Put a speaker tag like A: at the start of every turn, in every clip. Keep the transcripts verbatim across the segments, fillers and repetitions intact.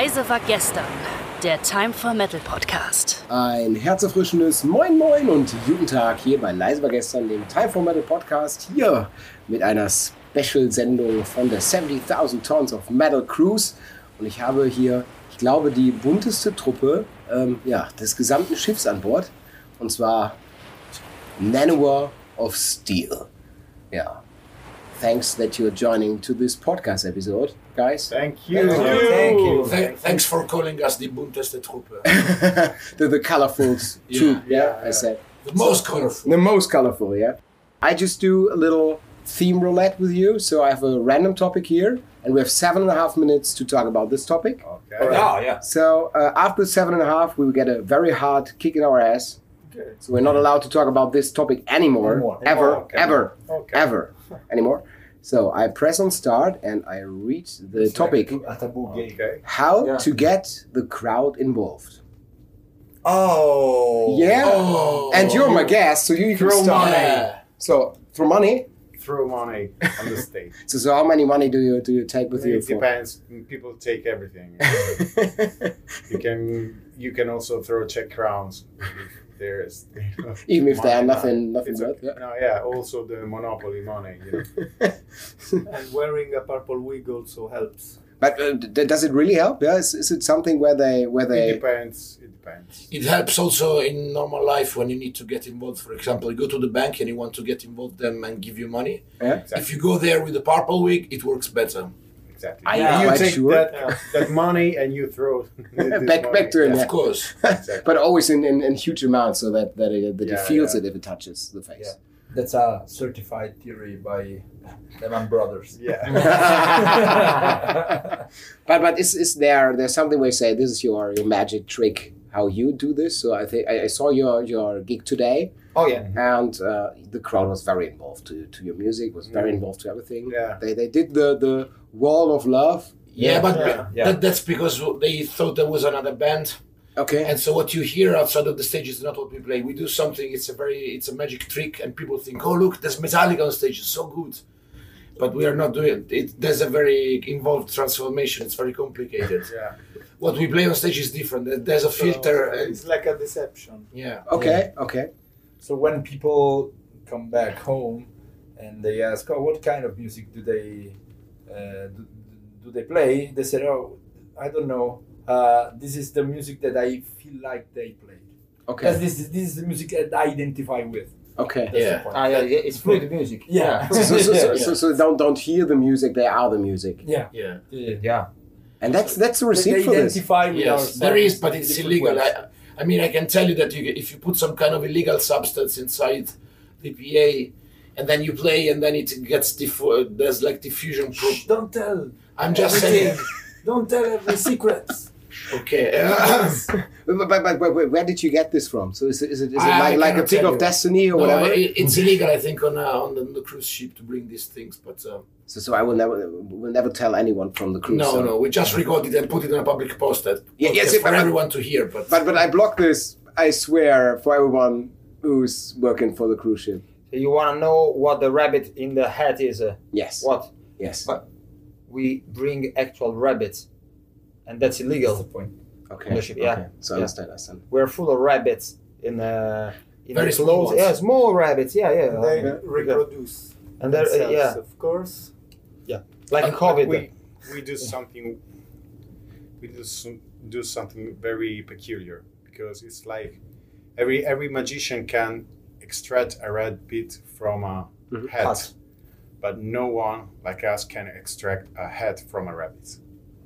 A: Leise war gestern, der Time for Metal Podcast.
B: Ein herzerfrischendes Moin Moin und guten Tag hier bei Leise war gestern, dem Time for Metal Podcast, hier mit einer Special-Sendung von der seventy-thousand Tons of Metal Cruise. Und ich habe hier, ich glaube, die bunteste Truppe ähm, ja, des gesamten Schiffs an Bord. Und zwar Manowar of Steel. Ja. Thanks that you're joining to this podcast episode, guys.
C: Thank you.
D: Thank you.
C: Thank you.
D: Th- thanks for calling us the bunteste Truppe.
B: the, the colorful
D: Yeah,
B: troop, yeah,
D: yeah,
B: I
D: yeah.
B: said.
D: The most colorful.
B: The most colorful, yeah. I just do a little theme roulette with you. So I have a random topic here, and we have seven and a half minutes to talk about this topic.
C: Okay.
D: Oh, yeah.
B: So uh, after seven and a half, we will get a very hard kick in our ass.
C: Okay.
B: So we're not allowed to talk about this topic anymore,
C: Anymore.
B: ever,
C: Anymore, okay.
B: ever,
C: Okay.
B: ever, anymore. So I press on start and I read the topic:
C: Okay.
B: how
C: Yeah.
B: to get the crowd involved.
C: Oh.
B: Yeah,
D: Oh.
B: and you're my guest, so you can
C: Throw
B: start.
C: money.
D: Yeah.
B: So throw money.
C: Throw money on the stage.
B: So, so how many money do you do you take with you?
C: It
B: For?
C: depends. People take everything. You can you can also throw Czech crowns if there is. You know,
B: Even if they are
C: money.
B: nothing, nothing
C: It's
B: worth.
C: okay. No, yeah. Also the monopoly money. You know.
E: And wearing a purple wig also helps.
B: But uh, d- does it really help? Yeah, is, is it something where they where
C: It
B: they?
C: depends. It depends.
D: It helps also in normal life when you need to get involved. For example, you go to the bank and you want to get involved them and give you money.
B: Yeah.
D: If you go there with the purple wig, it works better.
C: Exactly.
B: I
C: And
B: am
C: you
B: quite
C: take
B: sure.
C: that
E: Yeah.
C: that money and you throw this
B: Back-
C: money.
B: back to him,
C: Yeah.
B: yeah.
D: Of course.
C: Exactly.
B: But always in, in, in huge amounts, so that that, it, that
C: Yeah,
B: he feels
C: yeah.
B: it if it touches the face.
E: Yeah.
F: That's a certified theory by Lehman Brothers.
C: Yeah.
B: but but is is there there's something where you say this is your, your magic trick how you do this? So I think I, I saw your your gig today,
E: Oh yeah.
B: and uh, the crowd was very involved to, to your music, was very
C: Mm.
B: involved to everything.
C: Yeah.
B: They they did the the wall of love.
D: Yeah, but
E: Yeah, yeah.
D: That, that's because they thought there was another band.
B: Okay.
D: And so what you hear outside of the stage is not what we play. We do something, it's a very, it's a magic trick, and people think, oh look, there's Metallica on stage, it's so good. But we are not doing it. There's a very involved transformation, it's very complicated.
C: Yeah.
D: What we play on stage is different. There- There's a filter.
E: So
D: and,
E: it's like a deception.
D: yeah.
B: Okay. Okay.
F: So when people come back home and they ask, "Oh, what kind of music do they uh, do, do they play?" They say, "Oh, I don't know. Uh, this is the music that I feel like they played.
B: Okay.
F: Because this is this is the music that I identify with."
B: Okay.
F: That's
D: Yeah.
F: the point.
E: Ah, yeah, it's fluid music.
F: Yeah.
B: So, so, so, so,
F: Yeah.
B: so, so don't don't hear the music; they are the music,
F: Yeah.
D: Yeah.
F: Yeah.
E: Yeah.
B: and that's that's the receipt
F: They
B: for this.
F: identify with our
D: Yes, there is,
F: songs
D: but
F: in
D: it's
F: different
D: illegal.
F: ways.
D: I, I mean, I can tell you that you, if you put some kind of illegal substance inside the P A, and then you play, and then it gets diffu- there's like diffusion. Pro-
F: Shh, don't tell.
D: I'm just
F: everything.
D: saying.
F: Don't tell every secrets.
D: Okay.
B: But, but, but, but where did you get this from? So is it, is it, is it
D: I
B: like, like a
D: cannot
B: pick
D: tell
B: of
D: you.
B: destiny or
D: No,
B: whatever?
D: it, it's illegal, I think, on uh, on the, the cruise ship to bring these things. But uh,
B: So, so I will never will never tell anyone from the cruise.
D: no,
B: so.
D: no, we just record it and put it on a public post that
B: Yeah, yes,
D: podcast for
B: but-
D: everyone to hear. But,
B: But but I block this. I swear for everyone who's working for the cruise ship.
E: So you want to know what the rabbit in the hat is? Uh,
B: Yes.
E: what?
B: Yes.
E: But we bring actual rabbits, and that's illegal.
F: That's the point.
B: Okay.
E: on the ship, yeah.
B: Okay. So I
E: Yeah.
B: understand. understand.
E: We're full of rabbits in uh, in
D: Very
E: the
D: small
E: clothes.
D: ones.
E: Yeah, small rabbits. Yeah, yeah.
G: They
E: yeah.
G: reproduce
E: And they're uh,
G: themselves,
E: yeah,
G: of course.
E: like
D: And-
E: COVID.
C: We we do something. We do some, do something very peculiar because it's like every every magician can extract a rabbit from a
B: Mhm.
C: head,
E: Hat.
C: but no one like us can extract a head from a rabbit.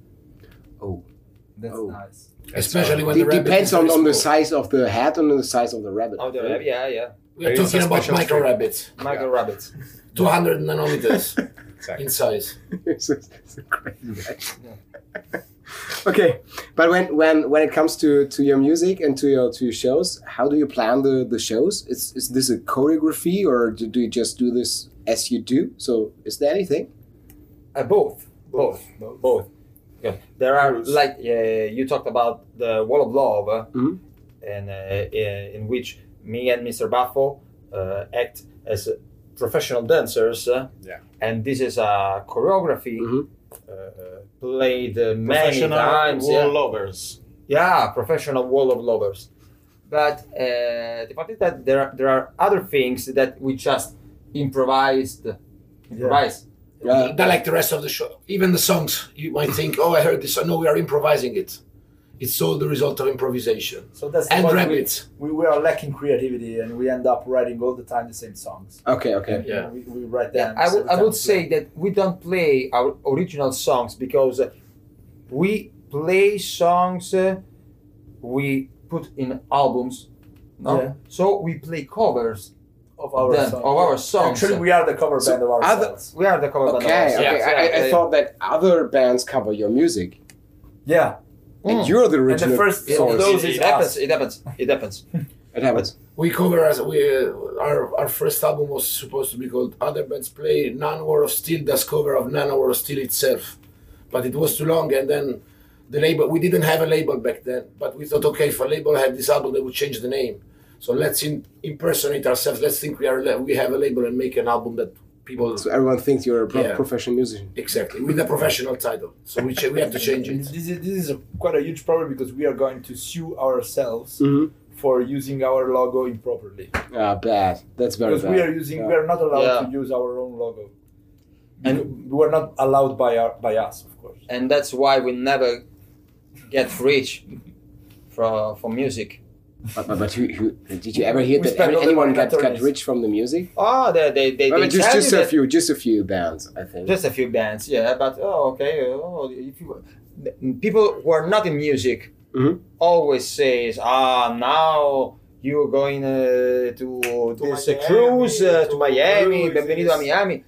B: Oh.
F: That's
B: Oh.
F: nice.
D: especially when
B: It
D: the rabbit
B: depends
D: is
B: on,
D: very
B: on the
D: small.
B: size of the head and on the size of the rabbit.
E: Oh, the
B: right?
E: rabbit. Yeah, yeah.
D: We are
C: There is
D: talking
C: a
D: about
C: special
D: micro
C: trick.
D: rabbits,
E: Micro rabbits.
D: two hundred nanometers
C: Exactly.
D: in size.
B: it's, a, it's a crazy guy. Okay, but when when when it comes to, to your music and to your to your shows, how do you plan the, the shows? Is is this a choreography or do, do you just do this as you do? So is there anything?
E: Uh, both. Both.
F: Both.
E: Both. Yeah. There are
C: Cruise.
E: like uh, you talked about the Wall of Love, uh,
B: Mhm.
E: and uh, in, in which me and Mister Baffo uh, act as uh, professional dancers. Uh,
C: Yeah.
E: And this is a choreography
B: Mhm.
E: uh, played uh, many
C: Professional
E: times.
C: wall
E: Yeah.
C: lovers.
E: yeah, professional wall of lovers. But uh, the fact is that there are, there are other things that we just improvised. Improvise.
B: Yeah.
D: They're like the rest of the show. Even the songs, you might think, oh, I heard this. No, we are improvising it. It's all the result of improvisation.
F: So that's
D: And
F: what
D: rabbits.
F: We, we, we are lacking creativity, and we end up writing all the time the same songs.
B: Okay, okay.
D: Yeah.
F: We, we write
E: Yeah,
F: them.
E: I would
F: every
E: I
F: time
E: would
F: we
E: say
F: play.
E: that we don't play our original songs because uh, we play songs uh, we put in albums. No?
F: Yeah.
E: So we play covers
F: of our
E: then,
F: songs.
E: of our songs.
F: Actually, we are the cover
B: So
F: band of
B: other-
F: ourselves.
E: We are the cover band of
B: Okay,
E: ourselves.
B: okay.
E: Yeah,
B: I, I, I
E: yeah.
B: thought that other bands cover your music,
F: Yeah.
B: and
E: Mm.
B: you're the
F: And
B: original.
F: the first
B: source.
F: of those
E: it,
F: is
E: it happens.
F: us.
E: It happens. It happens.
B: It happens.
D: We cover as we uh, our our first album was supposed to be called Other Bands Play. None War of Steel does cover of None War of Steel itself, but it was too long. And then the label, we didn't have a label back then, but we thought, okay, if a label had this album, they would change the name. So let's in, impersonate ourselves. Let's think we are we have a label and make an album that people
B: So everyone thinks you're a pro-
D: Yeah.
B: professional musician.
D: exactly with a professional title. So we ch- we have to change
F: And
D: it.
F: This is, this is a, quite a huge problem because we are going to sue ourselves
B: Mm-hmm.
F: for using our logo improperly.
B: Ah, bad. That's very
F: Because
B: bad.
F: we are using,
B: Yeah.
F: we are not allowed
E: Yeah.
F: to use our own logo.
E: And-
F: And we are not allowed by our, by us, of course.
E: And that's why we never get rich from from music.
B: But, but, but you, you, did you ever hear
F: We
B: that
F: spend
B: any-
F: all the
B: anyone
F: money on
B: got, got
F: attorneys.
B: rich from the music?
E: Oh, they they they,
B: Well,
E: they
B: just
E: tell
B: just
E: you
B: a
E: that-
B: few, just a few bands, I think.
E: Just a few bands, yeah. But oh, okay. Oh, if you people who are not in music
B: Mhm.
E: always says, ah, now you're going uh, to, this uh,
C: Miami,
E: cruise uh, to
C: to
E: Miami,
C: cruise,
E: Benvenido a
C: yes.
E: Miami,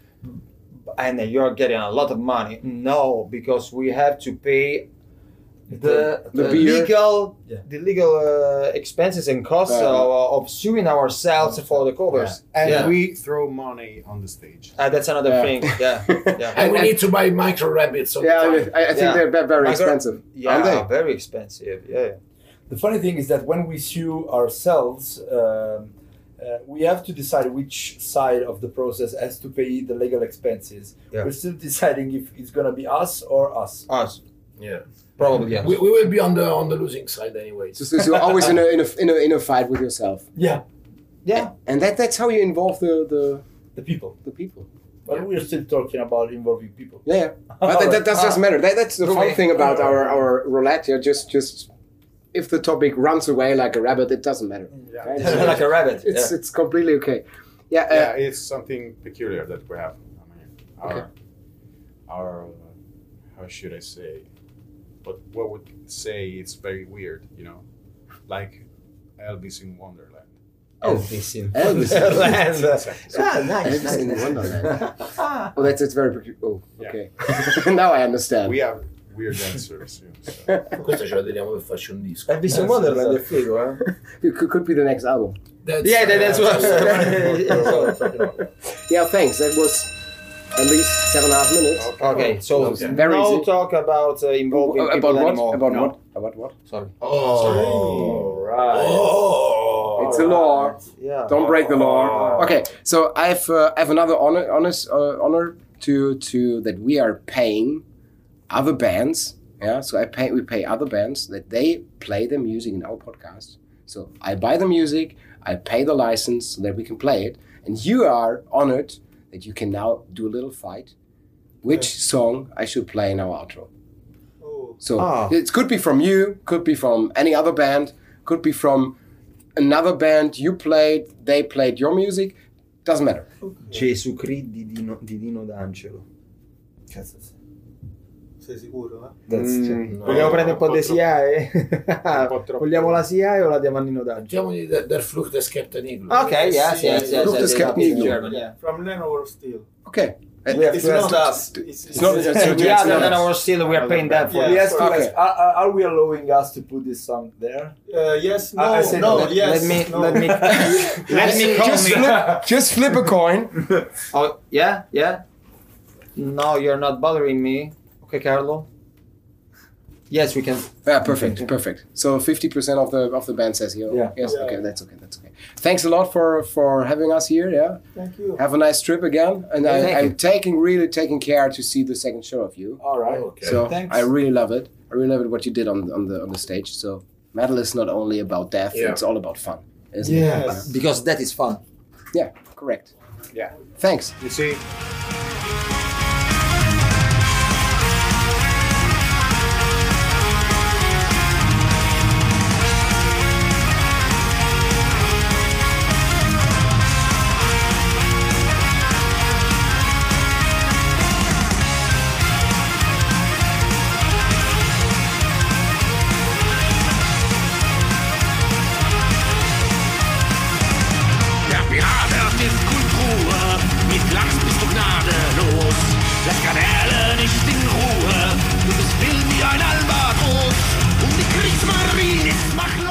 E: and you're getting a lot of money. No, because we have to pay the,
B: The
E: the
B: beer.
E: legal
F: Yeah.
E: the legal uh, expenses and costs
B: Uh,
E: of, of suing ourselves for the covers.
C: And
E: Yeah.
C: we throw money on the stage.
E: Uh, that's another
B: Yeah.
E: thing. Yeah, yeah.
D: And we need to buy micro rabbits. all the
B: Yeah, I,
D: time.
B: mean, I I think
E: Yeah.
B: they're ve- very
E: My girl-
B: expensive,
E: Yeah,
B: aren't they?
E: very expensive. Yeah.
F: The funny thing is that when we sue ourselves, um, uh, we have to decide which side of the process has to pay the legal expenses.
E: Yeah.
F: We're still deciding if it's going to be us or us.
E: Us,
D: Yeah.
E: probably yes.
D: We, we will be on the on the losing side anyway.
B: So, so, so you're always in a, in, a, in, a, in a fight with yourself.
F: Yeah,
E: Yeah.
B: And that that's how you involve the, the,
F: the people.
B: the people.
F: But
D: Yeah.
F: we're still talking about involving people.
B: Yeah, yeah. But that, that, that doesn't matter. That, that's the fun
E: Okay.
B: thing about our, our roulette. Yeah, just just if the topic runs away like a rabbit, it doesn't matter.
C: Yeah.
B: Right? So
E: Like a rabbit.
B: it's
E: yeah.
B: it's completely okay. Yeah. Uh,
C: Yeah, it's something peculiar that we have. I mean, our,
B: Okay.
C: our, uh, how should I say? But what would say it's very weird, you know, like Elvis in Wonderland.
B: Oh,
E: Elvis in
B: Elvis.
E: Wonderland.
C: Exactly.
E: Ah, nice,
B: Elvis
E: nice,
B: in
E: nice.
B: Wonderland. Oh, that's it's very peculiar. Oh,
C: Yeah.
B: okay. now I understand.
C: We have weird dancers. You know, so.
D: Questa ce la teniamo per farci un disco.
E: Elvis in Wonderland è figo, eh?
B: It could, could be the next album.
D: That's,
E: Yeah, that- that's what-
D: what.
B: Yeah, thanks. That was at least seven and a half minutes.
E: Okay, so
B: Okay. Very
E: no
B: easy.
E: talk about uh, involving
B: Uh,
E: people
B: about what?
E: anymore.
B: About
E: No.
B: what? About what?
E: Sorry.
D: Oh.
F: Right.
D: Oh.
B: It's a law.
E: Yeah.
B: Don't break the law. Okay, so I've uh, I have another honor, honest, uh, honor to to that we are paying other bands. Yeah, so I pay we pay other bands that they play the music in our podcast. So I buy the music, I pay the license so that we can play it, and you are honored that you can now do a little fight. Which song I should play in our outro? So
E: Ah.
B: it could be from you, could be from any other band, could be from another band you played, they played your music, doesn't matter.
E: Gesù Cristo di Dino, di Dino D'Angelo.
F: Cazzo, sì.
G: Sei sicuro? Eh?
F: That's
B: Mm.
E: Vogliamo prendere un po' di
C: troppo.
E: S I A E?
C: po' troppo.
E: Vogliamo la S I A E o la diamo a Nino D'Angelo?
D: Diamogli der, der Flucht des Captain Eagle.
E: Okay, yes, yes, yes.
B: Look,
E: yes,
B: this
E: yes,
B: kept
E: yes,
B: me-
E: German, yeah.
G: From Lenovo Steel.
B: Okay. Uh,
F: We have
G: It's
F: to
G: not
F: ask-
G: us. It's,
B: It's not- it's-
E: Yeah,
B: it's
E: then
B: not-
E: our still we are paying that for.
G: Yeah.
F: We have to
B: Okay.
F: ask, are, are- are we allowing us to put this song there?
G: Uh, yes, no,
F: I- I said
G: no,
F: let-
G: yes.
E: let me
G: no.
E: let me let me call
B: just,
E: me.
B: flip, just flip a coin.
E: Oh yeah, yeah. No, you're not bothering me. Okay, Carlo. Yes, we can.
B: Yeah, perfect, perfect. So fifty percent of the of the band says here.
F: Yeah.
B: Yes.
G: Yeah.
B: Okay, that's okay. That's okay. Thanks a lot for for having us here. Yeah.
G: Thank you.
B: Have a nice trip again, and I,
E: Thank
B: I'm
E: you.
B: taking really taking care to see the second show of you.
F: All right.
D: Okay.
B: So
F: Thanks.
B: I really love it. I really love it what you did on on the on the stage. So metal is not only about death;
D: Yeah.
B: it's all about fun, isn't
G: Yes.
E: Because that is fun.
B: it? Yeah, correct.
C: Yeah.
B: Thanks.
C: You see,
H: Der Pirat ist Kultur, mit Glanz bist du gnadenlos. Lass Garnele nicht in Ruhe, du bist wild wie ein Albatros. Und die Kriegsmarine ist machtlos.